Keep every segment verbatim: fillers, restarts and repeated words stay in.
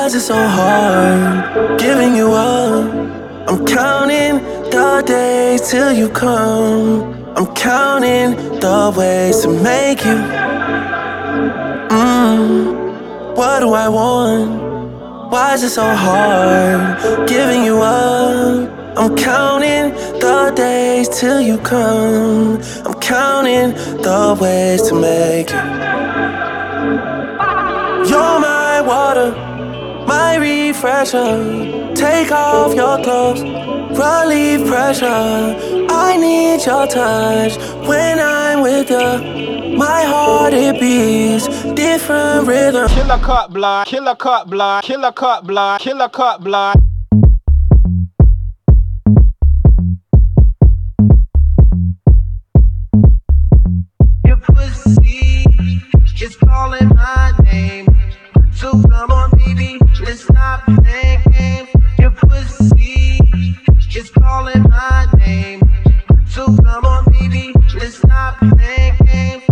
is it so hard giving you up? I'm counting the days till you come. I'm counting the ways to make you. Mmm, what do I want? Why is it so hard giving you up? I'm counting the days till you come. I'm counting the ways to make you. You're my water, my refresher. Take off your clothes, relieve pressure. I need your touch when I'm with you. My heart, it beats different rhythm. Killer cut block, killer cut block, killer cut block, killer cut block. Your pussy is calling my name, so come on, baby, let's stop playing games. Your pussy is calling my name, so come on, baby, let's stop playing games.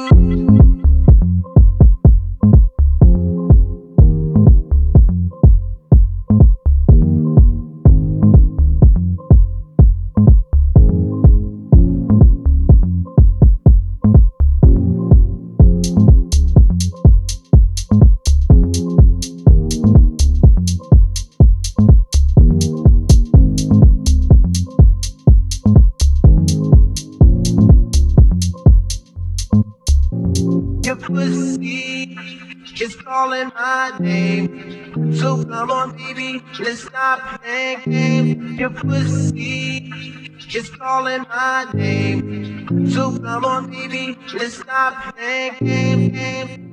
Your pussy is calling my name, so come on, baby, let's stop playing games. Your pussy is calling my name, so come on, baby, let's stop playing games.